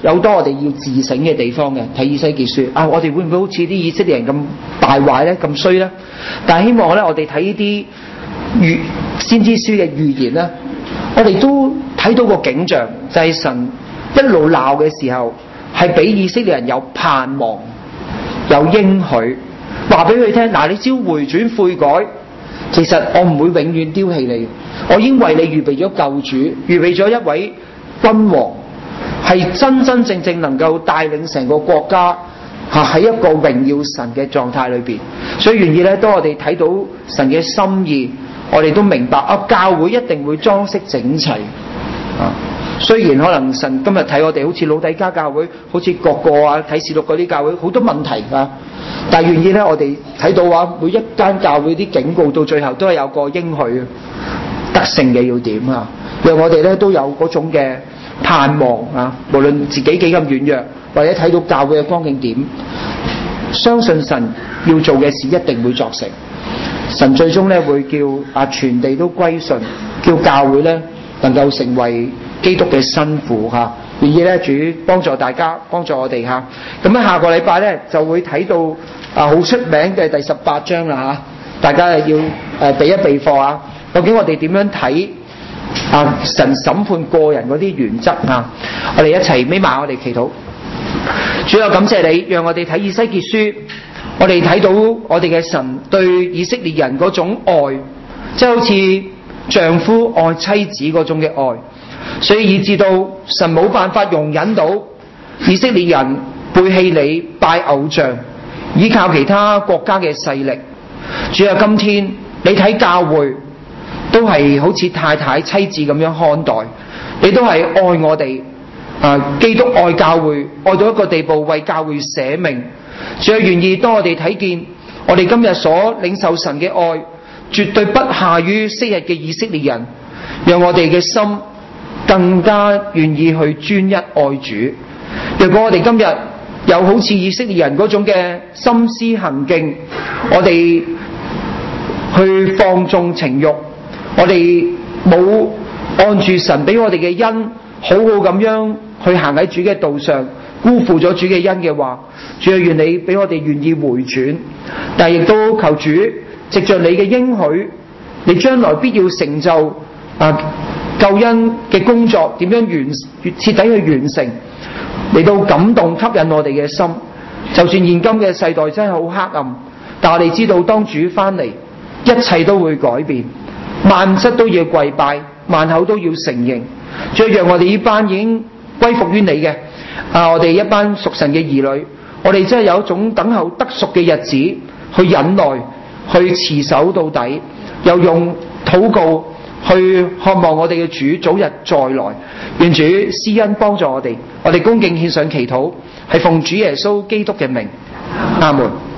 有多我哋要自省嘅地方嘅。睇以西結書啊，我哋會唔會好似啲以色列人咁敗壞咧，咁衰咧？但係希望咧，我哋睇呢啲預先知書嘅預言咧，我哋都睇到個景象，就係神一路鬧嘅時候，係俾以色列人有盼望、有應許，話俾佢聽嗱，你只要回轉悔改，其實我唔會永遠丟棄你，我已經為你預備咗救主，預備咗一位君王，係真真正正能夠帶領成個國家嚇喺一個榮耀神嘅狀態裏邊。所以願意咧，當我哋睇到神嘅心意，我哋都明白啊，教會一定會裝飾整齊啊。雖然可能神今日睇我哋好似老底嘉教會，好似各個啊啟示錄嗰啲教會好多問題啊，但係願意咧，我哋睇到話每一間教會啲警告到最後都係有個應許得勝嘅要點啊，讓我哋咧都有嗰種嘅盼望啊，無論自己幾咁軟弱，或者睇到教會嘅光景點，相信神要做嘅事一定會作成。神最終咧會叫啊全地都歸順，叫教會咧能夠成為基督嘅新婦嚇。願意咧主幫助大家，幫助我哋嚇。咁喺下個禮拜咧就會睇到啊好出名嘅第十八章啦嚇，大家要誒備一備課啊。究竟我哋點樣睇啊神審判個人嗰啲原則啊？我哋一齊眯埋，我哋祈禱。主啊，感謝你，讓我哋睇以西結書，我哋睇到我哋嘅神對以色列人嗰種愛，即係好似丈夫愛妻子嗰種嘅愛，所以以致到神冇辦法容忍到以色列人背棄你，拜偶像，依靠其他國家嘅勢力。主啊，今天你睇教會都係好似太太妻子咁樣看待，你都係愛我哋啊！基督愛教會，愛到一個地步，為教會捨命。主啊，願意當我哋睇見我哋今日所領受神嘅愛，絕對不下於昔日嘅以色列人，讓我哋嘅心更加願意去專一愛主。若果我哋今日有好似以色列人嗰種嘅心思行徑，我哋去放縱情慾，我哋冇按住神俾我哋嘅恩，好好咁樣去行喺主嘅道上，辜負咗主嘅恩嘅話，主啊，願你俾我哋願意回轉，但係亦都求主藉着你嘅應許，你將來必要成就啊救恩嘅工作，點樣完徹底去完成，嚟到感動吸引我哋嘅心。就算現今嘅世代真係好黑暗，但我哋知道當主翻嚟，一切都會改變，萬膝都要跪拜，萬口都要承認。主啊，讓我哋呢班已經歸服於你嘅啊，我哋一班屬神嘅兒女，我哋真係有一種等候得贖嘅日子，去忍耐，去持守到底，又用禱告去渴望我哋嘅主早日再來。願主施恩幫助我哋，我哋恭敬獻上祈禱，係奉主耶穌基督嘅名，阿門。